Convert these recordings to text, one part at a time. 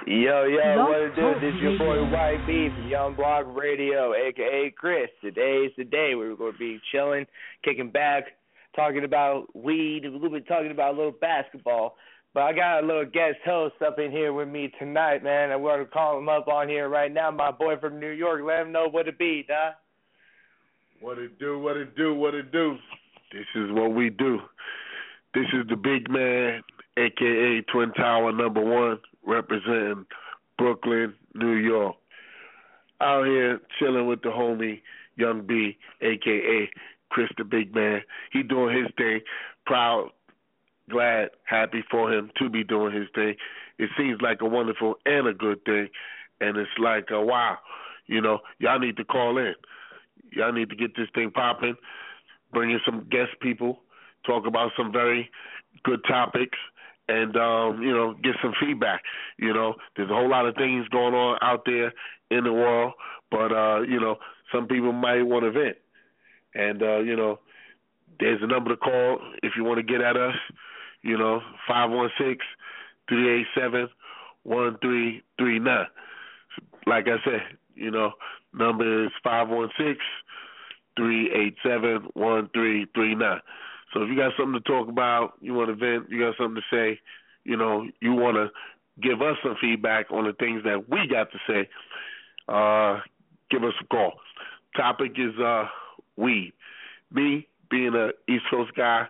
Yo, what it do? This is your boy YB from Young Block Radio, a.k.a. Chris. Today's the day we're going to be chilling, kicking back, talking about weed, a little bit talking about a little basketball. But I got a little guest host up in here with me tonight, man. I'm going to call him up on here right now, my boy from New York. Let him know what it be, dawg. What it do? This is what we do. This is the big man, a.k.a. Twin Tower #1, representing Brooklyn, New York. Out here chilling with the homie, Young B, a.k.a. Chris the Big Man. He doing his thing. Proud, glad, happy for him to be doing his thing. It seems like a wonderful and a good thing. And it's like, wow, y'all need to call in. Y'all need to get this thing popping, bring in some guest people, talk about some very good topics, and, get some feedback. There's a whole lot of things going on out there in the world, but, some people might want to vent. And, there's a number to call if you want to get at us, 516-387-1339. Like I said, number is 516-387-1339. So if you got something to talk about, you want to vent, you got something to say, you want to give us some feedback on the things that we got to say, give us a call. Topic is weed. Me, being an East Coast guy,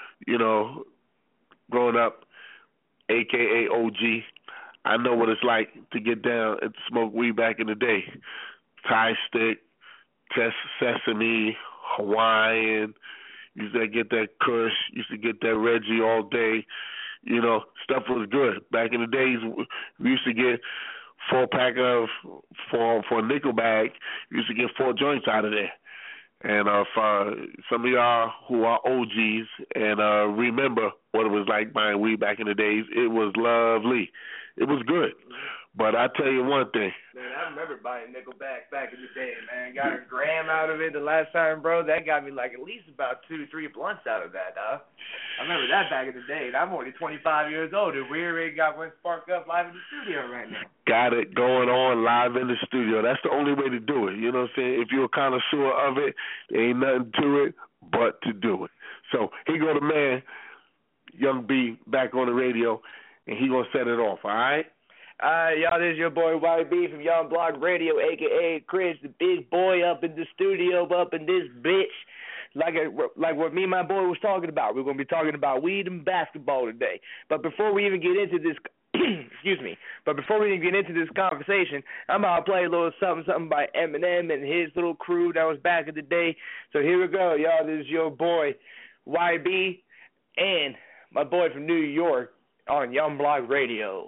growing up, a.k.a. OG, I know what it's like to get down and smoke weed back in the day. Thai stick, sesame, Hawaiian, used to get that Kush, used to get that Reggie all day. Stuff was good. Back in the days, we used to get 4-pack for a nickel bag, we used to get 4 joints out of there. And for some of y'all who are OGs and remember what it was like buying weed back in the days, it was lovely. It was good. But I tell you one thing. Man, I remember buying Nickelback back in the day, man. Got a gram out of it the last time, bro. That got me like at least about 2 to 3 blunts out of that, dog. I remember that back in the day. I'm only 25 years old, and we already got one sparked up live in the studio right now. Got it going on live in the studio. That's the only way to do it. You know what I'm saying? If you're a connoisseur of it, there ain't nothing to it but to do it. So here go the man, Young B, back on the radio, and he going to set it off, all right? Y'all, this is your boy YB from Young Block Radio, a.k.a. Chris, the big boy up in the studio, up in this bitch. Like what me and my boy was talking about. We're going to be talking about weed and basketball today. But before we even get into this, before we even get into this conversation, I'm going to play a little something by Eminem and his little crew that was back in the day. So here we go, y'all. This is your boy YB and my boy from New York on Young Block Radio.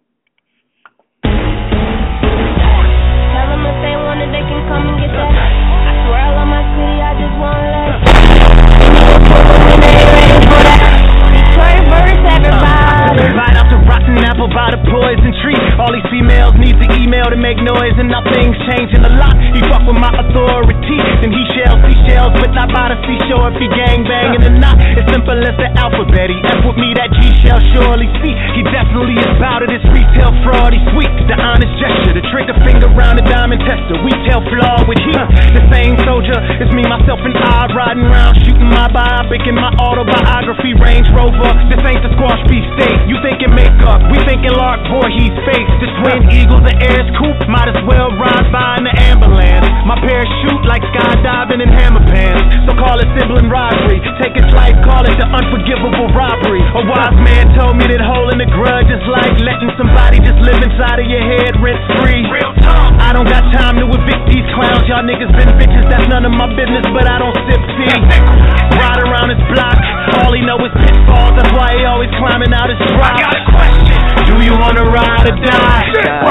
Tell them if they want it, they can come and get that. I swear I love my city, I just want that. When they ready for that. Detroit verse, everybody. Bite out the rotten apple by the poison tree. All these females need to email to make noise, and now things changing a lot. He fuck with my authority, then he shells seashells, but not by the seashore if he gang banging or not. It's simple as the alphabet. He F with me, that G shall surely see. He definitely is bout it. It's retail fraud. He's sweet, the honest gesture, the trigger finger round the diamond tester. We tell flaw with heat. The same soldier is me, myself, and I riding around shooting my biopic in my autobiography Range Rover. This ain't the squash beef steak. You thinking makeup, we thinking Lark Voorhees face. This Twin Eagles, the air's coupe, might as well ride by in the ambulance. My parachute like skydiving in hammer pants. So call it sibling rivalry. Take its life, call it the unforgivable robbery. A wise man told me that holding a grudge is like letting somebody just live inside of your head rent free. Real talk. I don't got time to evict these clowns. Y'all niggas been bitches, that's none of my business, but I don't sip tea. Ride around his block, all he know is pitfalls. That's why he always climbing out his rock. I got a question. Do you wanna ride or die?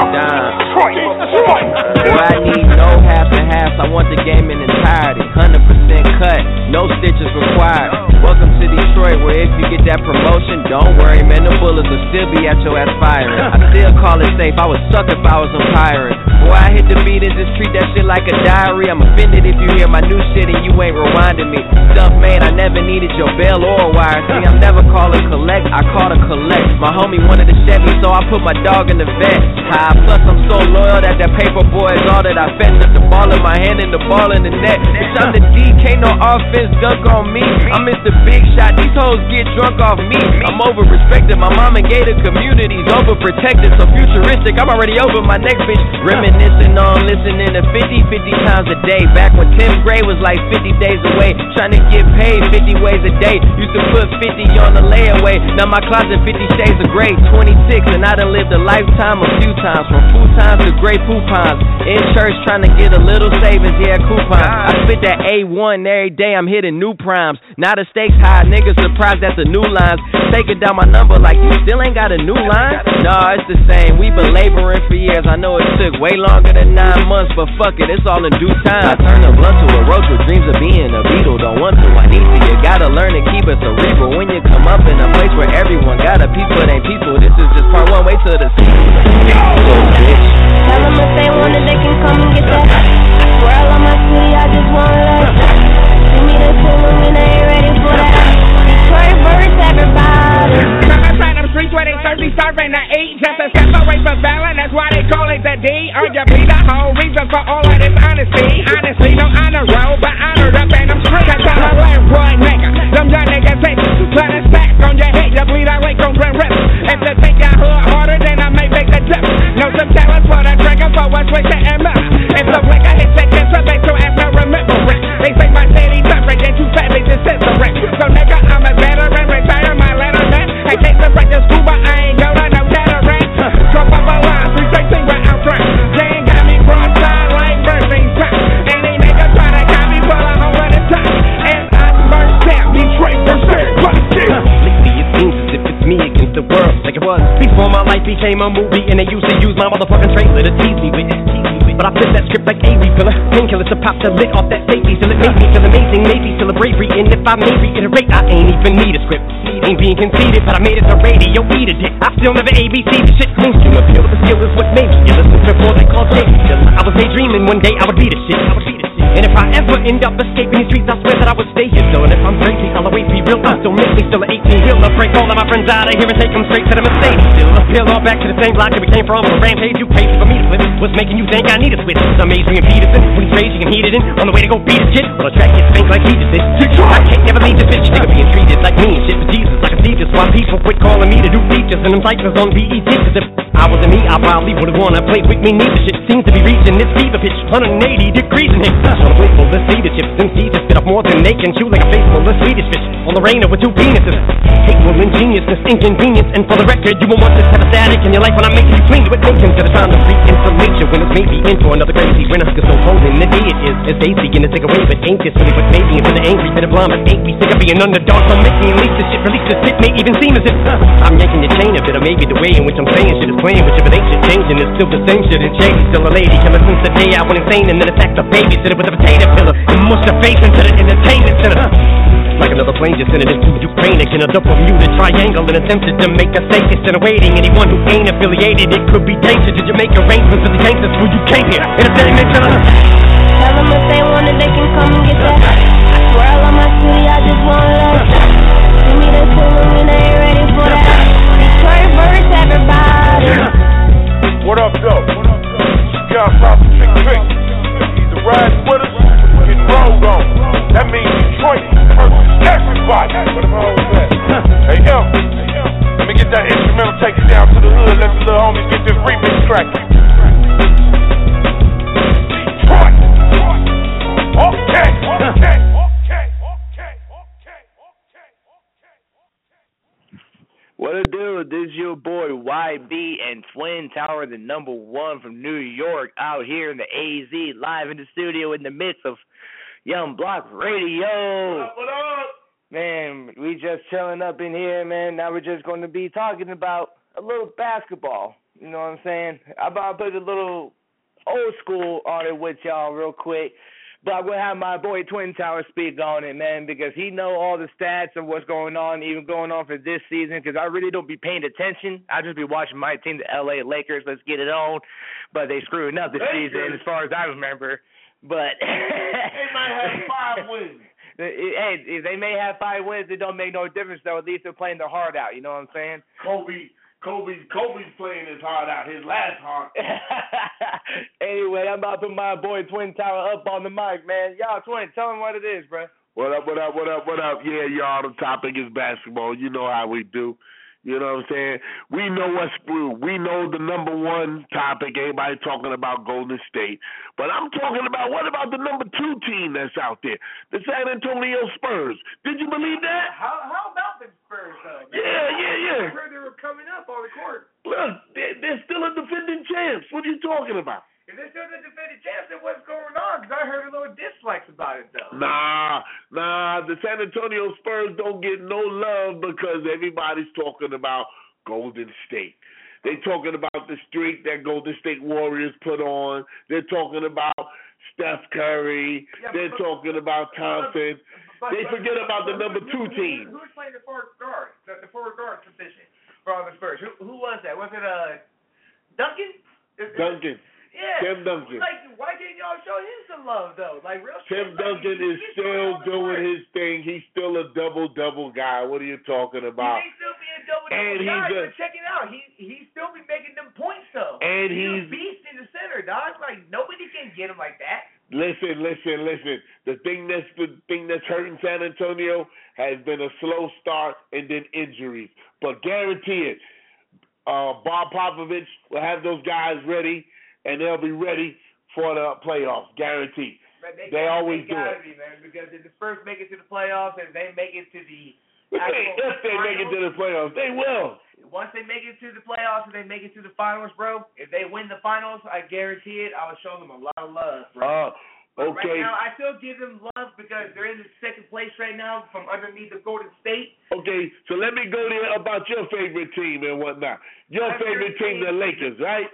Boy, I need no half and half. I want the game in entirety. 100% cut, no stitches required. Welcome to Detroit, where if you get that promotion, don't worry, man, the bullets will still be at your ass firing. I still call it safe. I would suck if I was a pirate. Boy, I hit the beat and just treat that shit like a diary. I'm offended if you hear my new shit and you ain't rewinding me. Stuff made, I never needed your bell or a wire. See, I'm never calling collect, I call to collect. My homie wanted to Chevy, so I put my dog in the vet. Plus I'm so loyal that paper boy is all that I fed. Got the ball in my hand and the ball in the net. Bitch, I'm the D, can't no offense dunk on me. I'm Mr. Big Shot, these hoes get drunk off me. I'm over-respected, my mom and gated communities overprotected, so futuristic, I'm already over my next bitch. Reminiscing on listening to 50 times a day. Back when 10th grade was like 50 days away. Trying to get paid 50 ways a day. Used to put 50 on the layaway. Now my closet 50 shades of gray. 26 and I done lived a lifetime a few times. From futons to gray coupons. In church trying to get a little savings, yeah, coupons. I spit that A1 every day, I'm hitting new primes. Now the stakes high, niggas surprised at the new lines. Taking down my number like you still ain't got a new line? Nah, it's the same, we been laboring for years. I know it took way longer than 9 months, but fuck it, it's all in due time. I turn a blunt to a roach with dreams of being a Beatle. Don't want to, I need to, you gotta learn to keep it cerebral. When you come up in a place where everyone got a piece but ain't people, this is just part one, wait till the sequel. So bitch, tell them if they want it, they can come and get that. I swear I love my city, I just want love. Give me the feeling when they ain't ready for that. Detroit verse, everybody. Them streets where they thirsty, starving to eat. Just a step away from violence, that's why they call it the D. Arguably the whole reason for all of this honesty. Honestly, no honor roll, but honored up in them streets. Cause I'm a landboy nigga. Them young niggas take let it stack on your head. You bleed out like on Grand River. If you take your hood harder, then I may make the dip. Know some talents for the trigger for one switch to M up. If the liquor hits the kiss, so they still ask no remembering. They say my city different, ain't too fat, they just censoring. So nigga, I'm a veteran, retire my letterman. In case I break the school, but I ain't gonna know that I ran. Drop up a line, 313 where I'm from. They ain't got me broadside like birthing time. Any nigga try to got me, but I'm home at a time. And I'm burnt down, Detroit percent, Lately it seems as if it's me against the world, like it was before my life became a movie. And they used to use my motherfucking trailer to tease me with. But I flip that script like a refiller. Painkillers to pop the lid off that safety till it made me feel amazing, maybe still a bravery. And if I may reiterate, I ain't even need a script. Ain't being conceited, but I made it to radio, eat a dick. I still never ABC the shit. Mainstream appeal, but the skill is what made me. You listen to boys they call Jake. I was daydreaming one day I would be the shit. And if I ever end up escaping these streets, I swear that I would stay here still. And if I'm crazy, I'll always be real. Still make me still an 18-wheeler. Break all of my friends out of here and take them straight to the Mercedes. Still appeal all back to the same block that we came from. On a rampage, you crazy for me to flip. What's making you think I need a switch? I'm Adrian Peterson, when he's raging and heated in. On the way to go beat his shit. Well, the track gets spanked like he just did. I can't never leave this bitch. Nigga being treated like me and shit. But Jesus, I can see this. Why people quit calling me to do features and them cycles on BET. Cause if I wasn't me, I probably would've wanna play with me. Need the shit seems to be reaching this fever pitch. 180 degrees in here. So I'm grateful to see the chips and see to spit up more than they can chew like a face full of Swedish fish. On the rainer with 2 penises. Hateful ingeniousness, inconvenience. And for the record, you won't want this type of static in your life when I'm making you clean to it. Don't consider time to freak information when it's maybe in for another crazy winner. Cause so cold in the day it is as they seeking to take away. But ain't this really what's making it for the angry, for the blind? But ain't we sick of being underdog? So make me unleash this shit, release this shit. May even seem as if I'm yanking your chain a bit. Or maybe the way in which I'm saying shit is playing with you. But ain't shit changing, it's still the same shit. And Shady's still a lady killer since the day I went insane. And then attacked the babysitter with a potato pillar. And mushed her face into the entertainment center. Like another plane just sent it into Ukraine again. A double Bermuda triangle and attempted to make a stake instead of waiting. Anyone who ain't affiliated, it could be dangerous. Did you make arrangements with the gangsters when you came here? Entertainment center. Tell them if they want it, they can come and get that. I swear I love my city, I just want love. Give me the feeling when they ain't ready for that. Detroit verse, everybody. What up, though? John Pop, Big Trick. Either riding with us or getting rolled on. That means Detroit versus everybody. What am I on that? Hey, yo. Let me get that instrumental, take it down to the hood. Let the little homies get this remix cracking. Detroit. Okay. What it do? This is your boy YB and Twin Tower, the #1 from New York, out here in the AZ, live in the studio in the midst of Young Block Radio. What up? Man, we just chilling up in here, man. Now we're just going to be talking about a little basketball. You know what I'm saying? I'll put a little old school on it with y'all real quick. But I'm going to have my boy Twin Tower speak on it, man, because he know all the stats of what's going on, even going on for this season, because I really don't be paying attention. I just be watching my team, the L.A. Lakers. Let's get it on. But they screwing up this season as far as I remember. But they might have 5 wins. Hey, if they may have 5 wins, it don't make no difference, though. At least they're playing their heart out. You know what I'm saying? Kobe's playing his heart out, his last heart. Anyway, I'm about to put my boy Twin Tower up on the mic, man. Y'all, Twin, tell him what it is, bro. What up? Yeah, y'all, the topic is basketball. You know how we do. You know what I'm saying? We know what's through. We know the number one topic. Everybody talking about Golden State. But I'm talking about, what about the number 2 team that's out there? The San Antonio Spurs. Did you believe that? How about the Spurs, though? Yeah. I heard they were coming up on the court. Look, they're still a defending champs. What are you talking about? If they're still the defending champs, then what's going on? Because I heard a little dislikes about it, though. Nah. The San Antonio Spurs don't get no love because everybody's talking about Golden State. They're talking about the streak that Golden State Warriors put on. They're talking about Steph Curry. They're talking about Thompson. They forget about the number 2 team. Who's playing the forward guard? The forward guard position for all the Spurs. Who was that? Was it Duncan? Duncan. Yeah. Tim Duncan. Like, why didn't y'all show him some love, though? Like, real shit. Tim Duncan is still doing his thing. He's still a double-double guy. What are you talking about? He may still be a double-double guy, but check it out. He still be making them points, though. And he's a beast in the center, dog. Like, nobody can get him like that. Listen. The thing that's hurting San Antonio has been a slow start and then injuries. But guarantee it, Bob Popovich will have those guys ready, and they'll be ready for the playoffs, guaranteed. They always do it. Man, because if the Spurs make it to the playoffs and they make it to the if they make it to the playoffs, they will. Once they make it to the playoffs and they make it to the finals, bro, if they win the finals, I guarantee it, I will show them a lot of love, bro. Okay. Right now, I still give them love because they're in the second place right now from underneath the Golden State. Okay, so let me go there about your favorite team and whatnot. Your favorite team, the Lakers, right?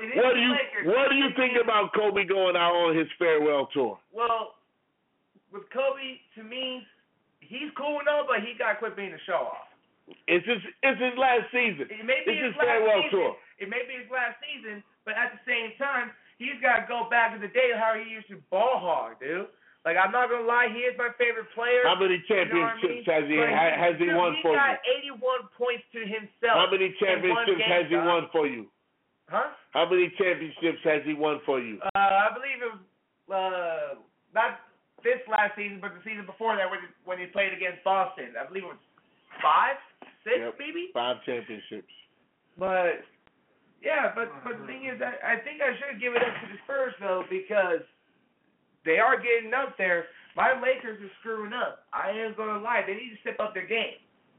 What do you think about Kobe going out on his farewell tour? Well, with Kobe, to me, he's cool enough, but he got to quit being a show-off. It's his last season. It may be his farewell tour. It may be his last season, but at the same time, he's got to go back to the day how he used to ball hog, dude. Like, I'm not going to lie, he is my favorite player. How many championships has he won for you? He got 81 points to himself. How many championships has he won for you? Huh? How many championships has he won for you? I believe it was, not this last season, but the season before that when he played against Boston. I believe it was 5, 6, maybe? 5 championships. But, yeah, but the thing is, I think I should give it up to the Spurs, though, because they are getting up there. My Lakers are screwing up. I ain't going to lie. They need to step up their game.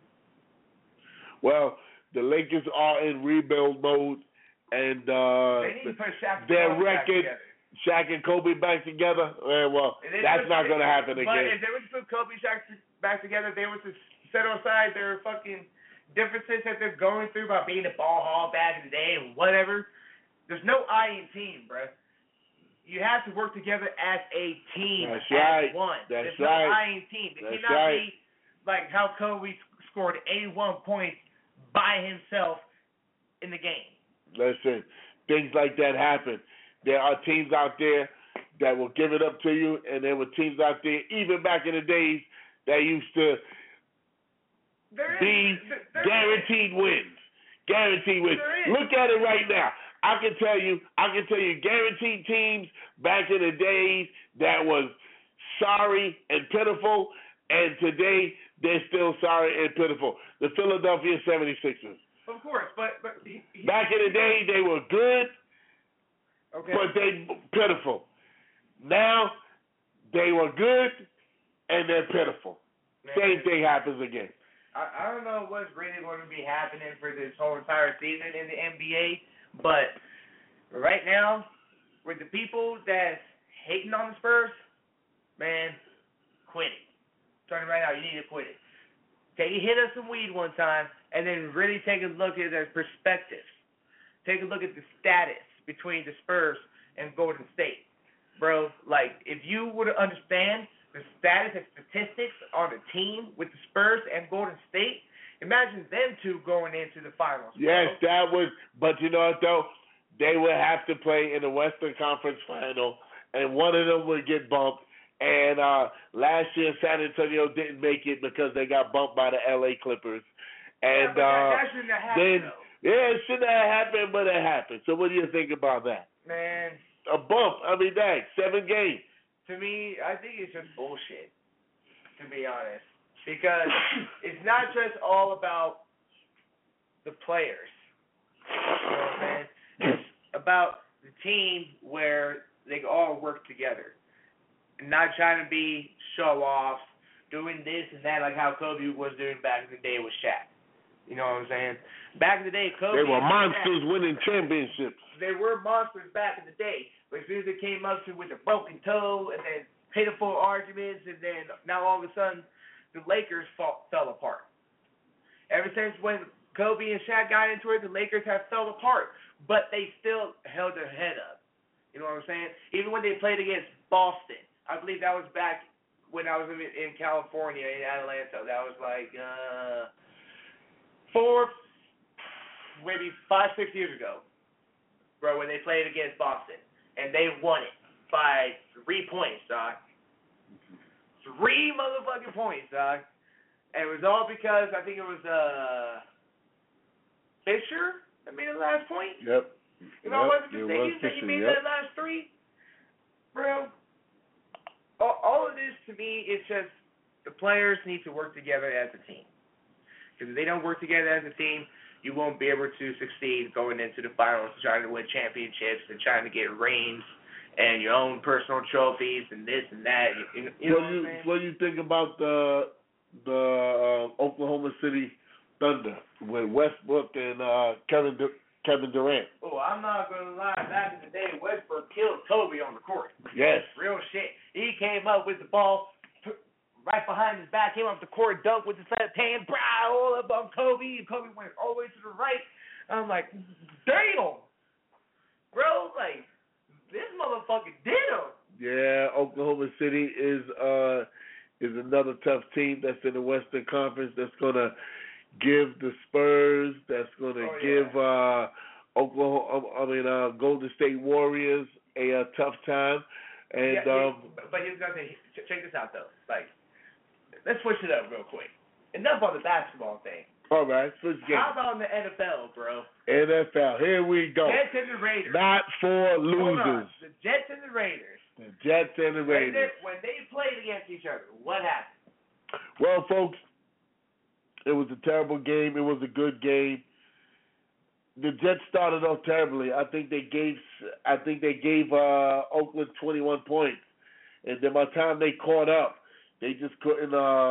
Well, the Lakers are in rebuild mode, and they need to put their record, Shaq and Kobe back together, well, that's not going to happen again. But if they were to put Kobe and Shaq back together, they were to set aside their fucking differences that they're going through about being a ball hog back in the day and whatever. There's no I in team, bruh. You have to work together as a team. That's as right. one. That's There's right. no I in team. It That's cannot right. be like how Kobe scored 81 points by himself in the game. Listen, things like that happen. There are teams out there that will give it up to you, and there were teams out there, even back in the days, that used to be guaranteed wins. Guaranteed wins. Look at it right now. I can tell you guaranteed teams back in the days that was sorry and pitiful, and today they're still sorry and pitiful. The Philadelphia 76ers. Of course, but back in the day they were good, okay, but they pitiful. Now they were good and they're pitiful. Man, same thing happens again. I don't know what's really going to be happening for this whole entire season in the NBA, but right now, with the people that's hating on the Spurs, man, quit it. Turn it right out. You need to quit it. Okay, you hit us some weed one time, and then really take a look at their perspective. Take a look at the status between the Spurs and Golden State. bro, like, if you were to understand the status and statistics on the team with the Spurs and Golden State, imagine them two going into the finals. Yes, bro. that would. But you know what though? They would have to play in the Western Conference Final, and one of them would get bumped. And last year, San Antonio didn't make it because they got bumped by the LA Clippers. And that shouldn't have happened, though. Yeah, it shouldn't have happened, but it happened. So what do you think about that? Man, A bump. I mean, dang, 7 games. to me, I think it's just bullshit, to be honest. Because it's not just all about the players. You know what I'm saying? It's about the team where they all work together. And not trying to be show-offs, doing this and that like how Kobe was doing back in the day with Shaq. You know what I'm saying? Back in the day, Kobe... They were monsters winning championships. They were monsters back in the day. But as soon as it came up to with a broken toe and then pitiful arguments, and then now all of a sudden the Lakers fell apart. Ever since when Kobe and Shaq got into it, the Lakers have fell apart. But they still held their head up. You know what I'm saying? Even when they played against Boston. I believe that was back when I was in California, in Atlanta. That was like 5-6 years ago, bro, when they played against Boston. And they won it by 3 points, dog. 3 motherfucking points, dog. And it was all because I think it was Fisher that made the last point. Yep. You know, wasn't it Fisher, you made that last 3? Bro, all of this to me is just the players need to work together as a team. Because if they don't work together as a team, you won't be able to succeed going into the finals, trying to win championships and trying to get rings and your own personal trophies and this and that. You know what I'm saying? What do you think about the Oklahoma City Thunder with Westbrook and Kevin Durant? Oh, I'm not going to lie. Back in the day, Westbrook killed Kobe on the court. Yes. Real shit. He came up with the ball right behind his back, came up the court, dunked with his left hand, all up on Kobe, and Kobe went all the way to the right. I'm like, damn, bro, like, this motherfucker did him. Yeah, Oklahoma City is another tough team that's in the Western Conference that's gonna give the Spurs, that's gonna give Golden State Warriors a tough time. And but here's the thing. Check this out though. Like, let's switch it up real quick. Enough on the basketball thing. All right, switch games. How about in the NFL, bro? NFL, here we go. Jets and the Raiders. Not for Hold losers. on. The Jets and the Raiders. The Jets and the Raiders. When they played against each other, what happened? Well, folks, it was a terrible game. It was a good game. The Jets started off terribly. I think they gave Oakland 21 points, and then by the time they caught up, they just couldn't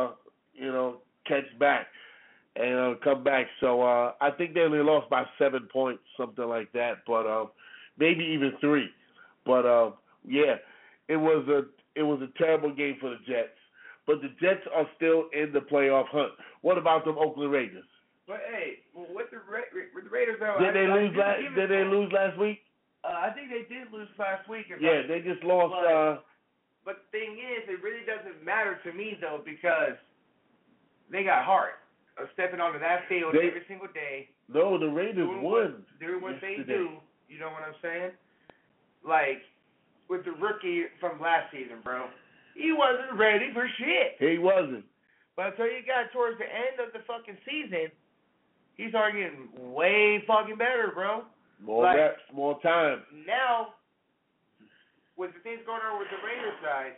catch back and come back. So I think they only lost by 7 points, something like that, but maybe even 3. But yeah, it was a terrible game for the Jets. But the Jets are still in the playoff hunt. What about them Oakland Raiders? But hey, with the Raiders, though, Did they lose last week? I think they did lose last week. Yeah, they just lost. But the thing is, it really doesn't matter to me though, because they got heart of stepping onto that field every single day. No, the Raiders won. Doing what they do. You know what I'm saying? Like with the rookie from last season, bro. He wasn't ready for shit. He wasn't. But until you got towards the end of the fucking season, he started getting way fucking better, bro. More reps, more time. Now, with the things going on with the Raiders side,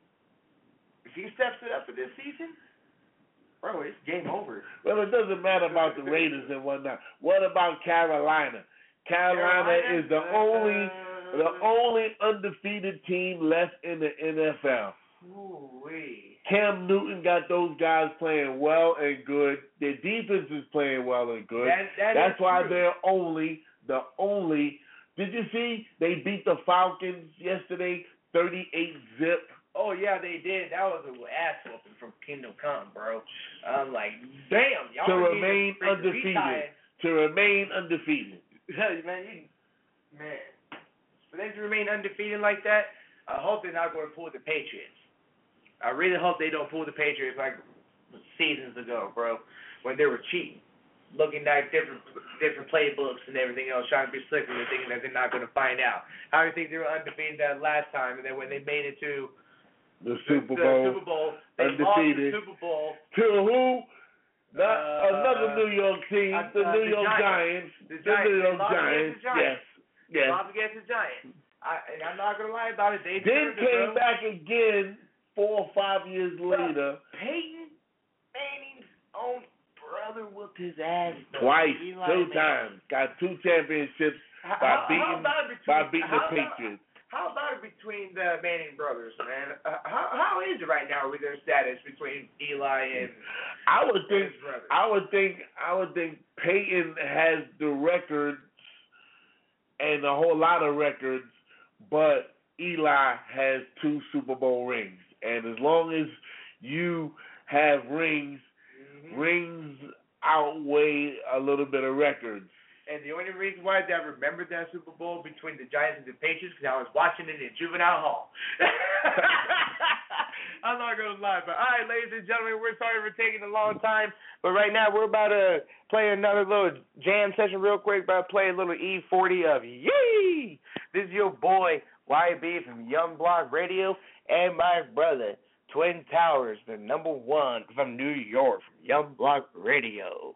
if he steps it up for this season, bro, it's game over. Well, it doesn't matter about the Raiders and whatnot. What about Carolina? Carolina is the only undefeated team left in the NFL. Ooh-wee. Cam Newton got those guys playing well and good. Their defense is playing well and good. That's why they're the only. Did you see they beat the Falcons yesterday, 38-0? Oh yeah, they did. That was an ass whooping from Kingdom Come, bro. I'm like, damn, y'all to remain undefeated. Man, for them to remain undefeated like that, I hope they're not going to pull the Patriots. I really hope they don't pull the Patriots like seasons ago, bro, when they were cheating, looking at different playbooks and everything else, trying to be slick and thinking that they're not going to find out. How do you think they were undefeated that last time, and then when they made it to the Super Bowl, they undefeated. lost the Super Bowl to who? Another New York team, the New York Giants. The New York Giants. Yes. They lost against the Giants. And I'm not going to lie about it. They then came back again 4 or 5 years later. Peyton Manning's own brother whooped his ass. Twice, 2 times. Got 2 championships by beating the Patriots. How about it between the Manning brothers, man? How is it right now with their status between Eli and I would think his brothers? I would think Peyton has the records and a whole lot of records, but Eli has 2 Super Bowl rings. And as long as you have rings, rings outweigh a little bit of records. And the only reason why I remembered that Super Bowl between the Giants and the Patriots because I was watching it in juvenile hall. I'm not going to lie. But, all right, ladies and gentlemen, we're sorry for taking a long time. But right now we're about to play another little jam session real quick. About to play a little E40 of Yee! This is your boy, YB from Young Block Radio, and my brother, Twin Towers, the #1 from New York, from Young Block Radio.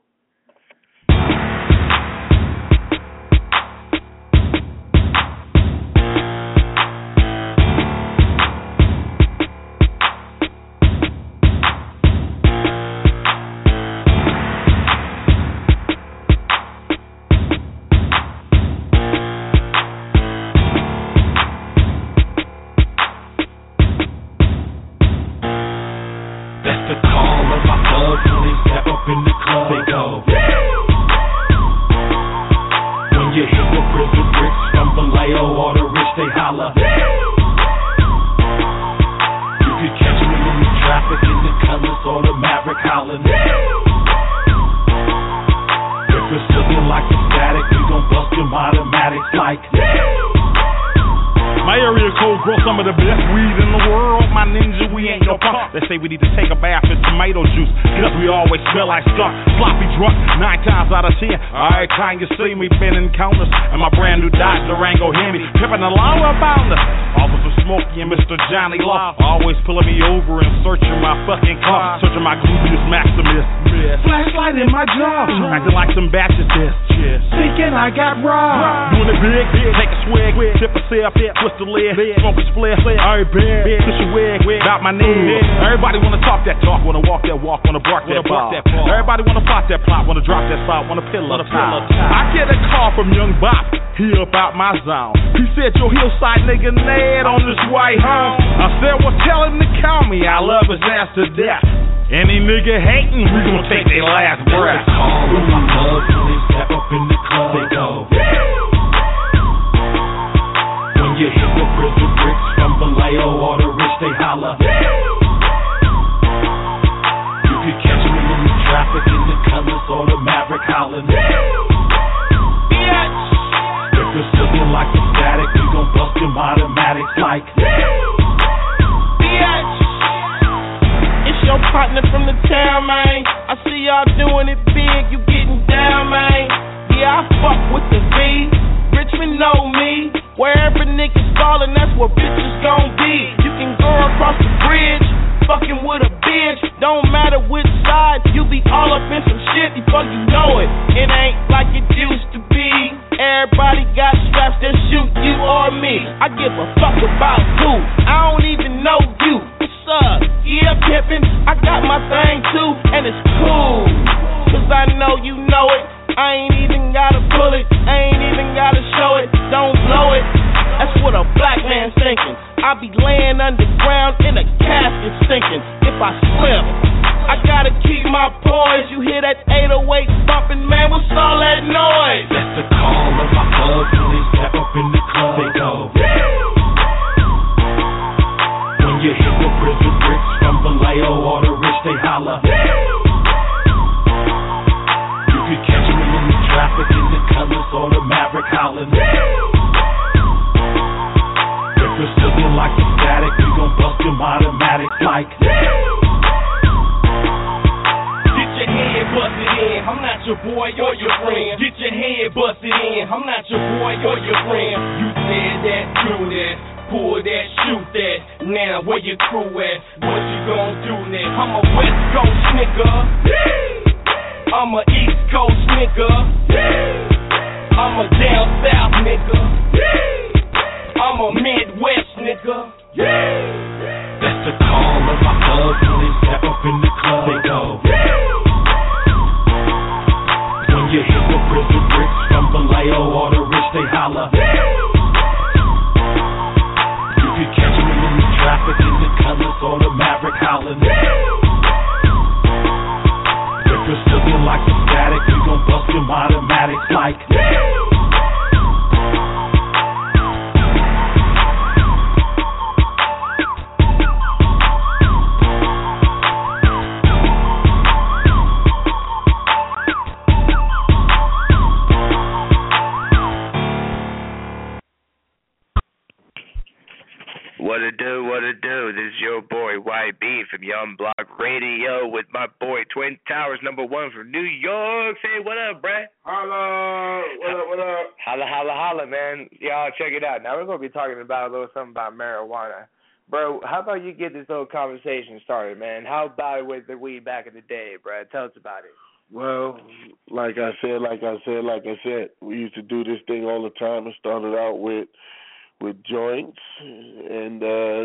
We need to take a bath in tomato juice, cause we always smell like skunk, sloppy drunk, 9 times out of 10. Every time you see me, been encounters, and my brand new Dodge Durango Hemi, pimping along about us. Officer Smokey and Mr. Johnny Law, always pulling me over and searching my fucking car, searching my gluteus maximus. Flashlight in my jaw, acting like some batches test. Thinking I got robbed. Doing it big, take a swig, tip a sip, twist the lid, smoke a split. Alright, big, push a wig, about my knee. Everybody wanna talk that talk, wanna walk that walk, wanna bark that ball. Everybody wanna plot that plot, wanna drop that salt, wanna pillow top. I get a call from Young Bop, he up out my zone. He said, yo, hillside nigga Ned on this white home. I said, well, tell him to call me, I love his ass to death. Any nigga hating, we gon' take their last breath. Call with my thugs when they step up in the club, they go. When you hit the prison bricks from Vallejo or the rich, they holler. You could catch me in the traffic in the colors or the Maverick hollering. If it's looking like the static, we gon' bust them automatics like. It's your partner from the town, man. I see y'all doing it big, you getting down, man. Yeah, I fuck with the V. Richmond know me. Wherever niggas ballin', that's where bitches gon' be. You can go across the bridge, fucking with a bitch. Don't matter which side, you be all up in some shit before you know it. It ain't like it used to be. Everybody got straps that shoot you or me. I give a fuck about who. I don't even know you. What's up? Yeah, pimpin'. I got my thing too, and it's cool. Cause I know you know it. I ain't even gotta pull it. I ain't even gotta show it. Don't blow it. That's what a black man's thinking. I be laying underground in a casket sinking. If I slip, I gotta keep my poise. You hear that 808 bumping, man, what's all that noise? That's the call of my thugs when they step up in the club, they go. When you hit the prison bricks from Vallejo or the rich, they holler. You could catch me in the traffic in the colors or the Maverick hollering. If it's looking like the gon' bust them automatics like. Get your head busted in, I'm not your boy or your friend. Get your head busted in, I'm not your boy or your friend. You said that, do that, pull that, shoot that. Now where your crew at? What you gon' do now? I'm a West Coast nigga, I'm a East Coast nigga, I'm a down south nigga, I'm a Midwest nigga. That's the call of my thugs when they step up in the club. They go. When you hit the prison bricks from Vallejo or the rich, they holler. You can catch me in the traffic in the colors or the Maverick hollering. If you're looking like a static, we gon' bust them automatics like. What it do? This is your boy YB from Young Block Radio with my boy Twin Towers #1 from New York. Say what up, bruh? Holla, what up? Holla, man. Y'all check it out. Now we're gonna be talking about a little something about marijuana. Bro, how about you get this little conversation started, man? How about it with the weed back in the day, bro? Tell us about it. Well, like I said, we used to do this thing all the time. It started out with joints, and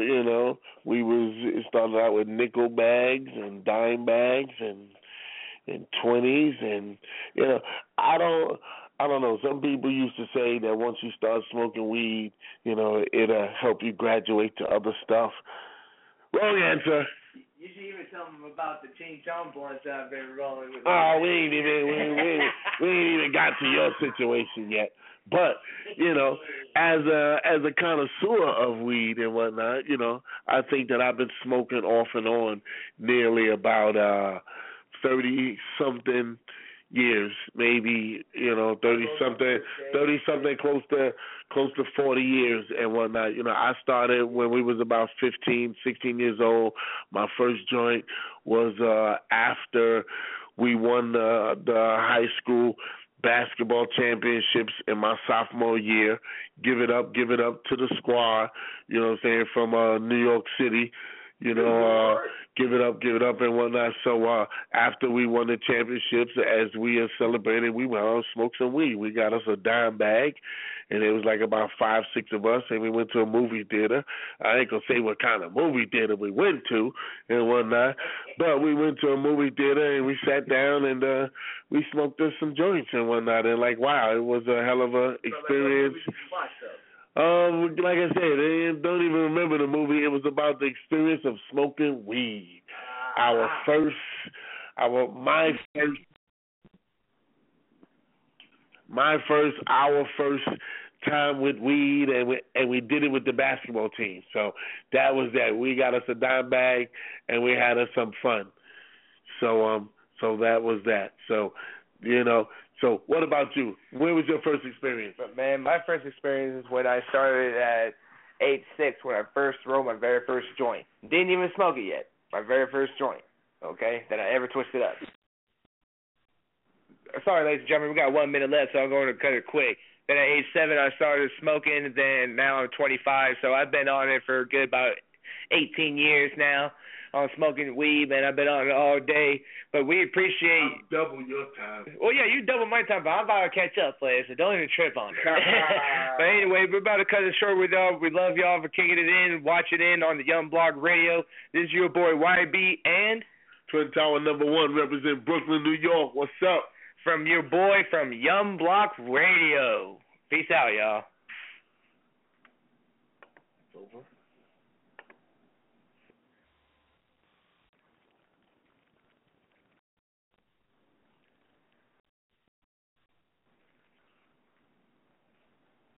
it started out with nickel bags and dime bags and 20s, and I don't know. Some people used to say that once you start smoking weed, it'll help you graduate to other stuff. Wrong answer. You should even tell them about the Ching Chong blunts I've been rolling with. Oh, we ain't even got to your situation yet. But, as a connoisseur of weed and whatnot, I think that I've been smoking off and on nearly about 30-something years, maybe, 30-something, close to 40 years and whatnot. I started when we was about 15, 16 years old. My first joint was after we won the high school basketball championships in my sophomore year. Give it up to the squad, from New York City, give it up and whatnot. So after we won the championships, as we celebrated, we went out and smoked some weed. We got us a dime bag, and it was like about 5, 6 of us, and we went to a movie theater. I ain't going to say what kind of movie theater we went to and whatnot, but we went to a movie theater, and we sat down, and we smoked some joints and whatnot, and wow, it was a hell of a experience. Like I said, I don't even remember the movie. It was about the experience of smoking weed. Our first time with weed, and we did it with the basketball team. So that was that. We got us a dime bag, and we had us some fun. So that was that. So, So what about you? Where was your first experience? Man, my first experience is when I started at 8-6 when I first rolled my very first joint. Didn't even smoke it yet. My very first joint, okay, that I ever twisted up. Sorry, ladies and gentlemen, we got 1 minute left, so I'm going to cut it quick. Then at age 7, I started smoking. Then now I'm 25, so I've been on it for a good about 18 years now. On smoking weed, man. I've been on it all day. But we appreciate... I'll double your time. Well, yeah, you double my time, but I'm about to catch up, player, so don't even trip on it. But anyway, we're about to cut it short with y'all. We love y'all for kicking it in, watching in on the Young Block Radio. This is your boy YB and... Twin Tower #1, represent Brooklyn, New York. What's up? From your boy from Young Block Radio. Peace out, y'all.